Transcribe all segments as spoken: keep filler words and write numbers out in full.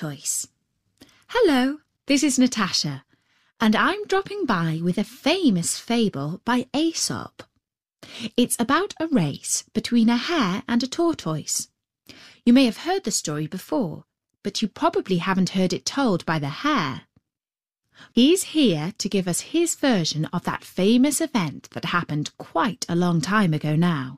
Tortoise. Hello, this is Natasha, and I'm dropping by with a famous fable by Aesop. It's about a race between a hare and a tortoise. You may have heard the story before, but you probably haven't heard it told by the hare. He's here to give us his version of that famous event that happened quite a long time ago now.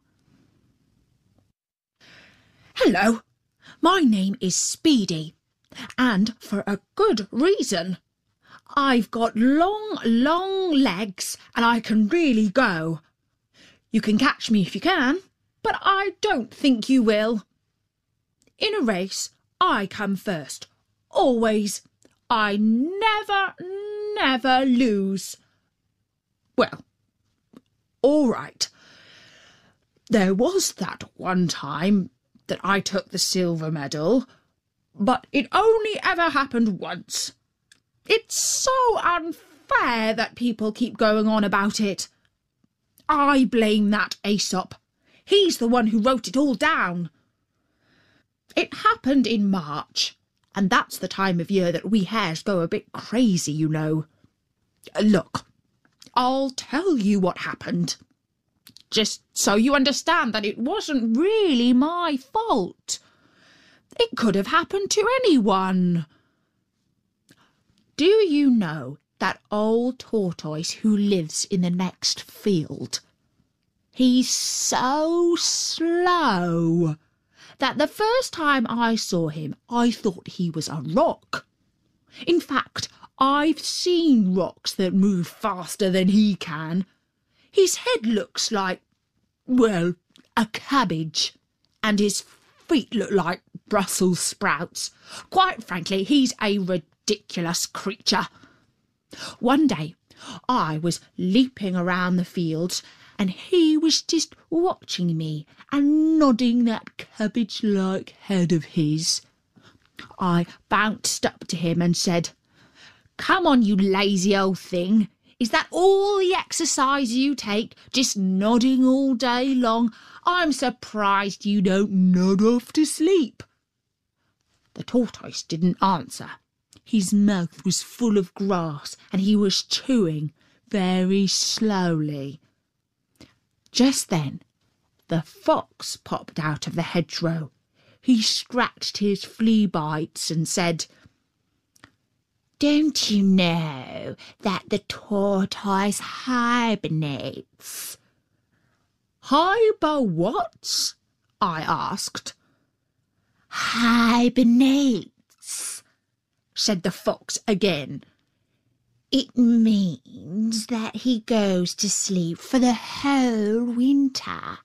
Hello, my name is Speedy, and for a good reason. I've got long, long legs and I can really go. You can catch me if you can, but I don't think you will. In a race, I come first, always. I never, never lose. Well, all right. There was that one time that I took the silver medal, but it only ever happened once. It's so unfair that people keep going on about it. I blame that Aesop. He's the one who wrote it all down. It happened in March, and that's the time of year that we hares go a bit crazy, you know. Look, I'll tell you what happened, just so you understand that it wasn't really my fault. It could have happened to anyone. Do you know that old tortoise who lives in the next field? He's so slow that the first time I saw him, I thought he was a rock. In fact, I've seen rocks that move faster than he can. His head looks like, well, a cabbage, and his feet look like Brussels sprouts. Quite frankly, he's a ridiculous creature. One day, I was leaping around the fields, and he was just watching me and nodding that cabbage-like head of his. I bounced up to him and said, "Come on, you lazy old thing. Is that all the exercise you take, just nodding all day long? I'm surprised you don't nod off to sleep." The tortoise didn't answer. His mouth was full of grass, and he was chewing very slowly. Just then, the fox popped out of the hedgerow. He scratched his flea bites and said, "Don't you know that the tortoise hibernates?" "Hiber what?" I asked. "Hibernates," said the fox again. "It means that he goes to sleep for the whole winter."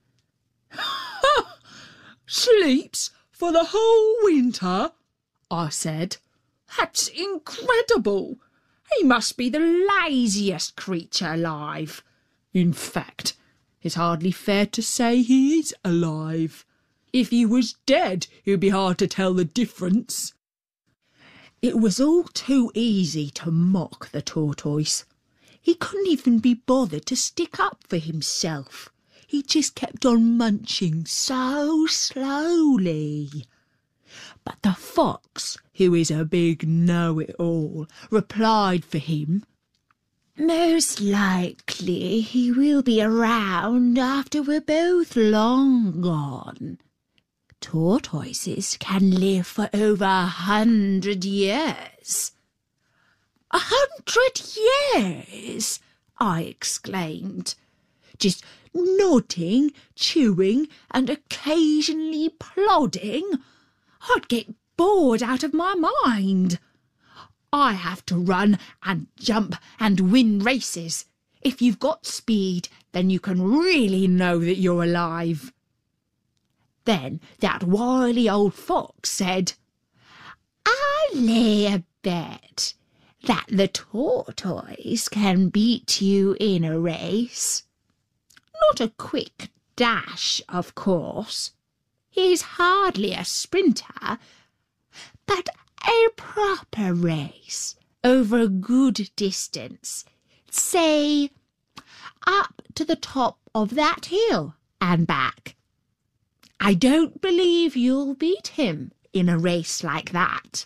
"Sleeps for the whole winter?" I said. "That's incredible. He must be the laziest creature alive. In fact, it's hardly fair to say he is alive. If he was dead, it would be hard to tell the difference." It was all too easy to mock the tortoise. He couldn't even be bothered to stick up for himself. He just kept on munching so slowly. But the fox, who is a big know-it-all, replied for him, "Most likely he will be around after we're both long gone. Tortoises can live for over a hundred years." "A hundred years!" I exclaimed, just nodding, chewing, and occasionally plodding. I'd get bored out of my mind. I have to run and jump and win races. If you've got speed, then you can really know that you're alive. Then that wily old fox said, "I'll lay a bet that the tortoise can beat you in a race. Not a quick dash, of course. He's hardly a sprinter, but a proper race over a good distance. Say, up to the top of that hill and back. I don't believe you'll beat him in a race like that."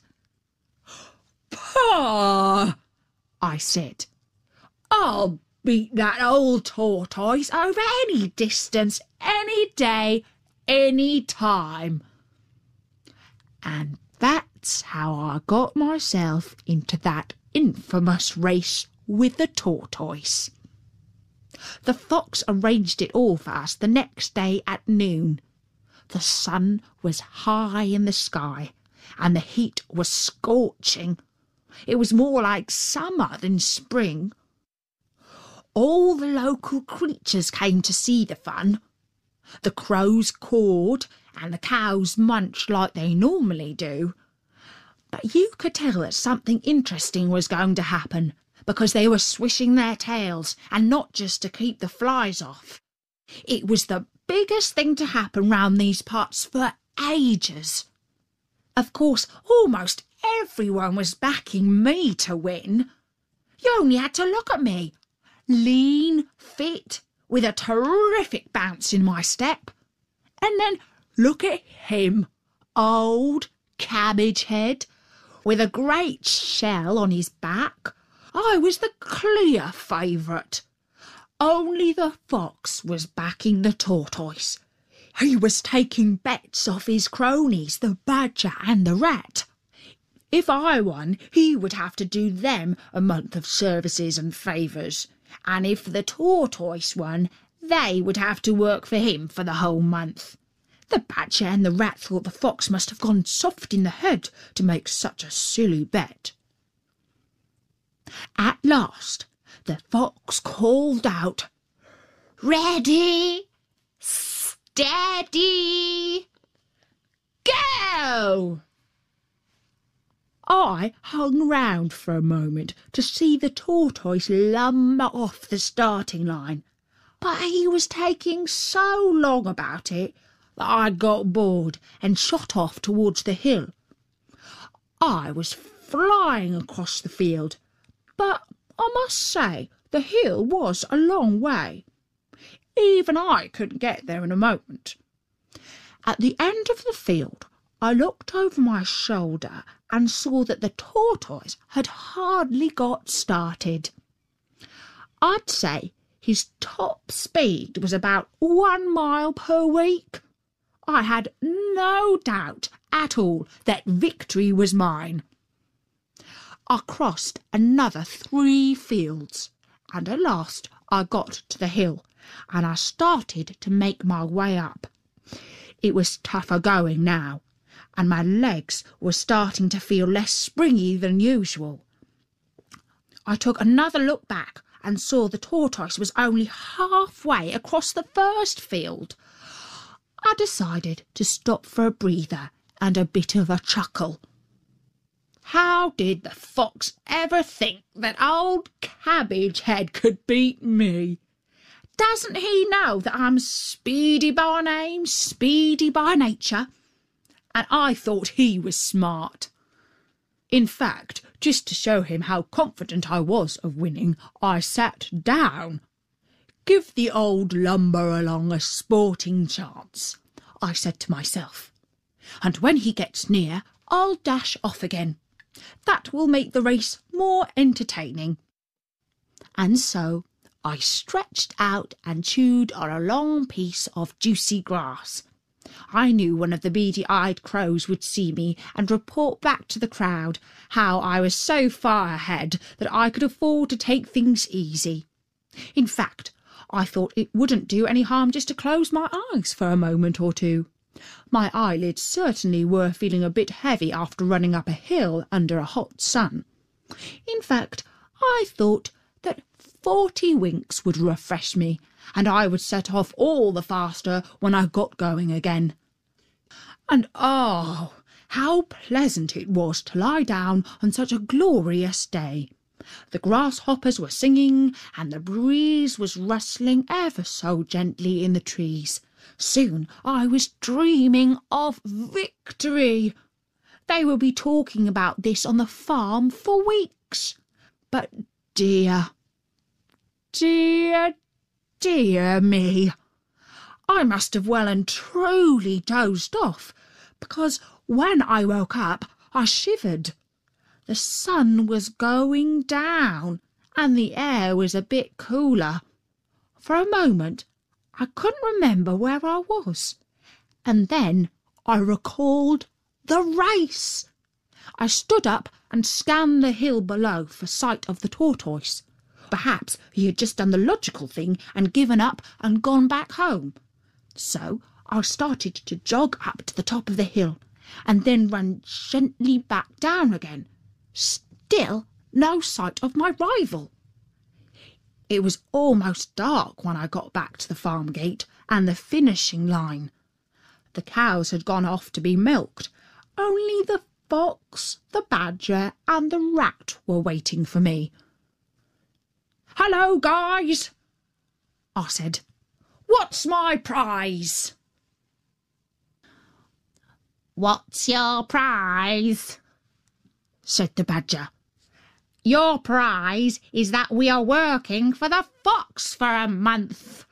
"Pah!" I said. "I'll beat that old tortoise over any distance, any day, any time." And that's how I got myself into that infamous race with the tortoise. The fox arranged it all for us the next day at noon. The sun was high in the sky, and the heat was scorching. It was more like summer than spring. All the local creatures came to see the fun. The crows cawed, and the cows munched like they normally do. But you could tell that something interesting was going to happen, because they were swishing their tails, and not just to keep the flies off. It was the biggest thing to happen round these parts for ages. Of course, almost everyone was backing me to win. You only had to look at me, lean, fit, with a terrific bounce in my step. And then look at him, old Cabbage Head, with a great shell on his back. I was the clear favourite. Only the fox was backing the tortoise. He was taking bets off his cronies, the badger and the rat. If I won, he would have to do them a month of services and favours, and if the tortoise won, they would have to work for him for the whole month. The badger and the rat thought the fox must have gone soft in the head to make such a silly bet. At last, the fox called out, "Ready, steady, go!" I hung round for a moment to see the tortoise lumber off the starting line, but he was taking so long about it that I got bored and shot off towards the hill. I was flying across the field, but I must say the hill was a long way. Even I couldn't get there in a moment. At the end of the field, I looked over my shoulder and saw that the tortoise had hardly got started. I'd say his top speed was about one mile per week. I had no doubt at all that victory was mine. I crossed another three fields, and at last I got to the hill, and I started to make my way up. It was tougher going now, and my legs were starting to feel less springy than usual. I took another look back and saw the tortoise was only halfway across the first field. I decided to stop for a breather and a bit of a chuckle. How did the fox ever think that old Cabbage Head could beat me? Doesn't he know that I'm speedy by name, speedy by nature? And I thought he was smart. In fact, just to show him how confident I was of winning, I sat down. Give the old lumber along a sporting chance, I said to myself, and when he gets near, I'll dash off again. That will make the race more entertaining. And so I stretched out and chewed on a long piece of juicy grass. I knew one of the beady-eyed crows would see me and report back to the crowd how I was so far ahead that I could afford to take things easy. In fact, I thought it wouldn't do any harm just to close my eyes for a moment or two. My eyelids certainly were feeling a bit heavy after running up a hill under a hot sun. In fact, I thought that forty winks would refresh me, and I would set off all the faster when I got going again. And oh, how pleasant it was to lie down on such a glorious day. The grasshoppers were singing, and the breeze was rustling ever so gently in the trees. Soon I was dreaming of victory. They will be talking about this on the farm for weeks. But dear, dear, dear me, I must have well and truly dozed off, because When I woke up, I shivered. The sun was going down and the air was a bit cooler. For a moment, I couldn't remember where I was. And then I recalled the race. I stood up and scanned the hill below for sight of the tortoise. Perhaps he had just done the logical thing and given up and gone back home. So I started to jog up to the top of the hill and then ran gently back down again. Still no sight of my rival. It was almost dark when I got back to the farm gate and the finishing line. The cows had gone off to be milked. Only the fox, the badger and the rat were waiting for me. "Hello, guys," I said. "What's my prize?" "What's your prize?" said the badger. "Your prize is that we are working for the fox for a month."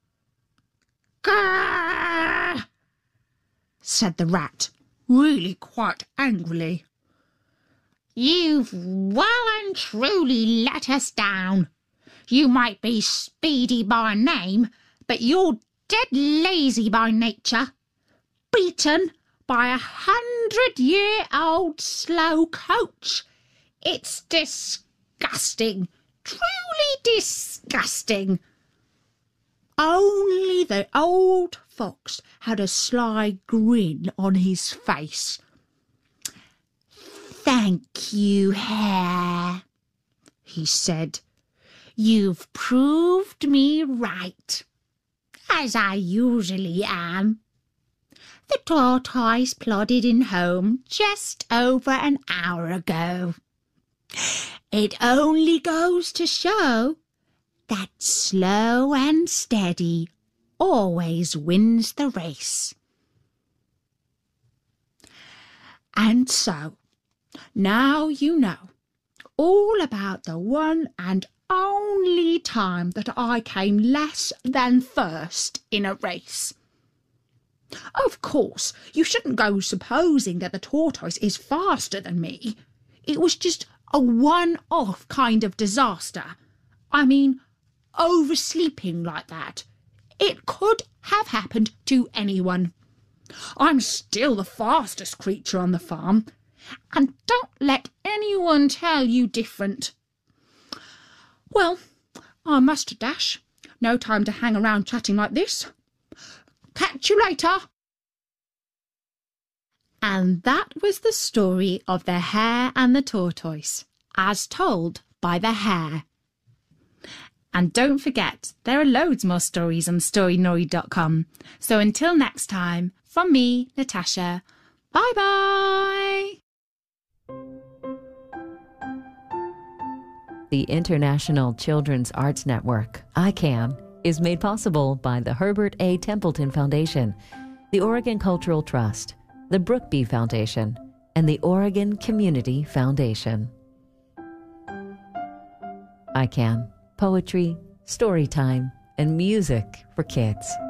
"Grrr!" said the rat, really quite angrily. "You've well and truly let us down. You might be speedy by name, but you're dead lazy by nature. Beaten by a hundred-year-old slow coach. It's disgusting, truly disgusting." Only the old fox had a sly grin on his face. "Thank you, Hare," he said. "You've proved me right, as I usually am. The tortoise plodded in home just over an hour ago. It only goes to show that slow and steady always wins the race." And so, now you know all about the one and only time that I came less than first in a race. Of course, you shouldn't go supposing that the tortoise is faster than me. It was just a one-off kind of disaster. I mean, oversleeping like that. It could have happened to anyone. I'm still the fastest creature on the farm, and don't let anyone tell you different. Well, I must dash. No time to hang around chatting like this. Catch you later. And that was the story of the hare and the tortoise, as told by the hare. And don't forget, there are loads more stories on story nori dot com. So until next time, from me, Natasha, bye-bye! The International Children's Arts Network, I CAN, is made possible by the Herbert A. Templeton Foundation, the Oregon Cultural Trust, the Brookby Foundation, and the Oregon Community Foundation. I CAN, poetry, story time, and music for kids.